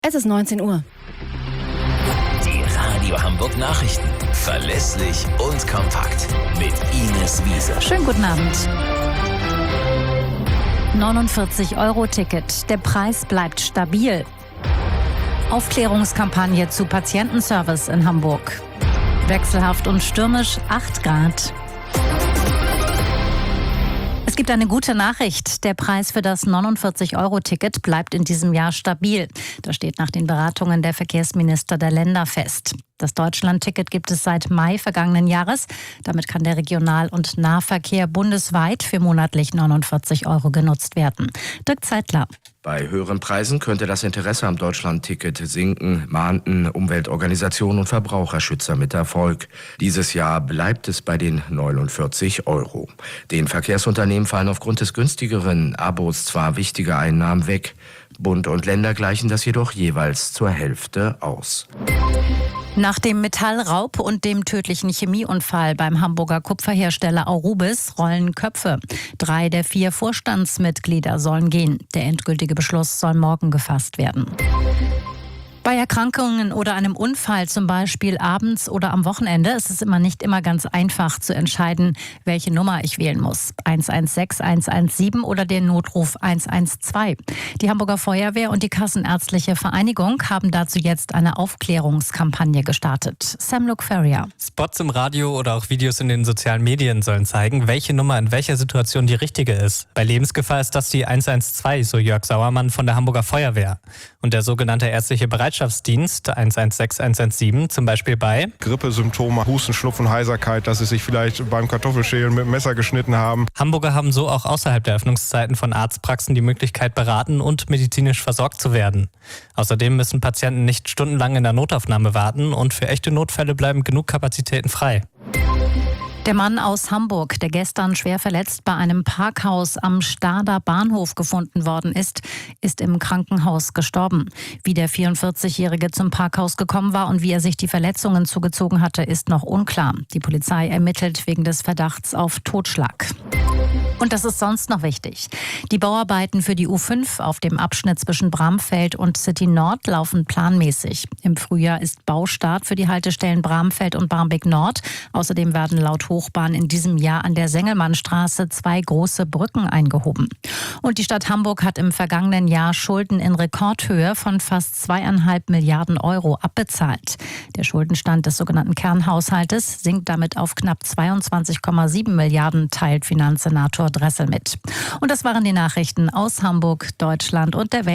Es ist 19 Uhr. Die Radio Hamburg Nachrichten. Verlässlich und kompakt. Mit Ines Wiese. Schönen guten Abend. 49-Euro-Ticket. Der Preis bleibt stabil. Aufklärungskampagne zu Patientenservice in Hamburg. Wechselhaft und stürmisch 8 Grad. Es gibt eine gute Nachricht. Der Preis für das 49-Euro-Ticket bleibt in diesem Jahr stabil. Das steht nach den Beratungen der Verkehrsminister der Länder fest. Das Deutschland-Ticket gibt es seit Mai vergangenen Jahres. Damit kann der Regional- und Nahverkehr bundesweit für monatlich 49 Euro genutzt werden. Dirk Zeitler. Bei höheren Preisen könnte das Interesse am Deutschland-Ticket sinken, mahnten Umweltorganisationen und Verbraucherschützer mit Erfolg. Dieses Jahr bleibt es bei den 49 Euro. Den Verkehrsunternehmen fallen aufgrund des günstigeren Abos zwar wichtige Einnahmen weg. Bund und Länder gleichen das jedoch jeweils zur Hälfte aus. Nach dem Metallraub und dem tödlichen Chemieunfall beim Hamburger Kupferhersteller Aurubis rollen Köpfe. 3 der 4 Vorstandsmitglieder sollen gehen. Der endgültige Beschluss soll morgen gefasst werden. Bei Erkrankungen oder einem Unfall, zum Beispiel abends oder am Wochenende, ist es nicht immer ganz einfach zu entscheiden, welche Nummer ich wählen muss. 116, 117 oder den Notruf 112. Die Hamburger Feuerwehr und die Kassenärztliche Vereinigung haben dazu jetzt eine Aufklärungskampagne gestartet. Sam Luke Ferrier. Spots im Radio oder auch Videos in den sozialen Medien sollen zeigen, welche Nummer in welcher Situation die richtige ist. Bei Lebensgefahr ist das die 112, so Jörg Sauermann von der Hamburger Feuerwehr. Und der sogenannte ärztliche Bereitschaftsdienst 116, 117, zum Beispiel bei Grippesymptome, Husten, Schnupfen, Heiserkeit, dass sie sich vielleicht beim Kartoffelschälen mit dem Messer geschnitten haben. Hamburger haben so auch außerhalb der Öffnungszeiten von Arztpraxen die Möglichkeit, beraten und medizinisch versorgt zu werden. Außerdem müssen Patienten nicht stundenlang in der Notaufnahme warten und für echte Notfälle bleiben genug Kapazitäten frei. Der Mann aus Hamburg, der gestern schwer verletzt bei einem Parkhaus am Stader Bahnhof gefunden worden ist im Krankenhaus gestorben. Wie der 44-Jährige zum Parkhaus gekommen war und wie er sich die Verletzungen zugezogen hatte, ist noch unklar. Die Polizei ermittelt wegen des Verdachts auf Totschlag. Und das ist sonst noch wichtig. Die Bauarbeiten für die U5 auf dem Abschnitt zwischen Bramfeld und City Nord laufen planmäßig. Im Frühjahr ist Baustart für die Haltestellen Bramfeld und Barmbek Nord. Außerdem werden laut Hochbahn in diesem Jahr an der Sengelmannstraße 2 große Brücken eingehoben. Und die Stadt Hamburg hat im vergangenen Jahr Schulden in Rekordhöhe von fast 2,5 Milliarden Euro abbezahlt. Der Schuldenstand des sogenannten Kernhaushaltes sinkt damit auf knapp 22,7 Milliarden, teilt Finanzsenator Dressel mit. Und das waren die Nachrichten aus Hamburg, Deutschland und der Welt.